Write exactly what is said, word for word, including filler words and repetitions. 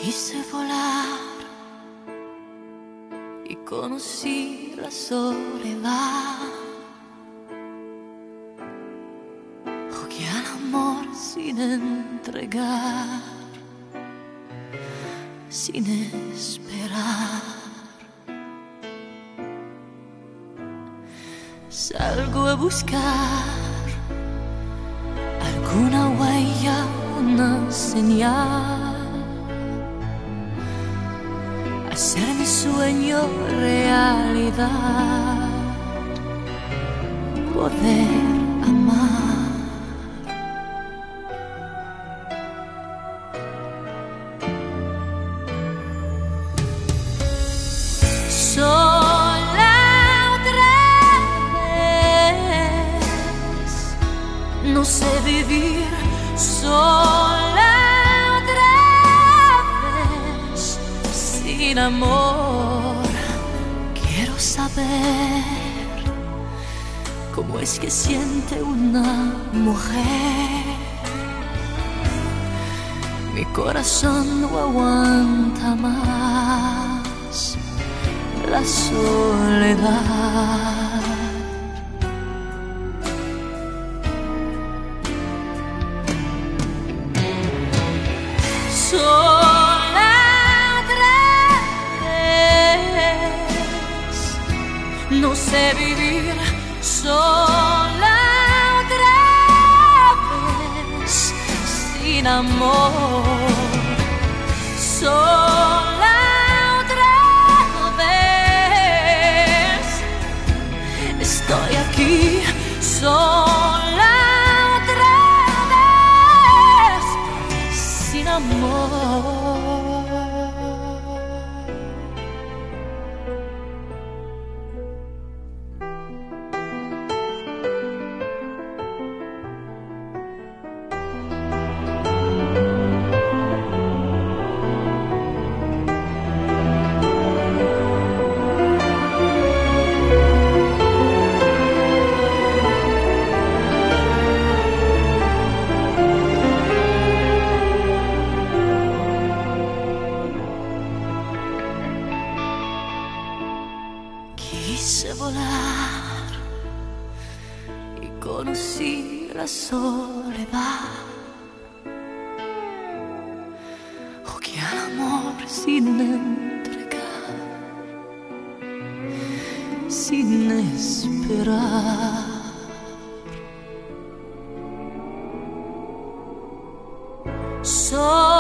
Quise volar y conocí la soledad. Jugué al amor sin entregar, sin esperar. Salgo a buscar alguna huella, una señal, hacer mi sueño realidad, poder amar. Sola otra vez, no sé vivir sola otra vez, sin amor. Quiero saber cómo es que siente una mujer. Mi corazón no aguanta más la soledad. Sola otra vez, no sé vivir sola otra vez, sin amor. Sola otra vez, estoy aquí sola otra vez, sin amor. Quise volar y conocí la soledad. Jugué al amor sin entregar, sin esperar. So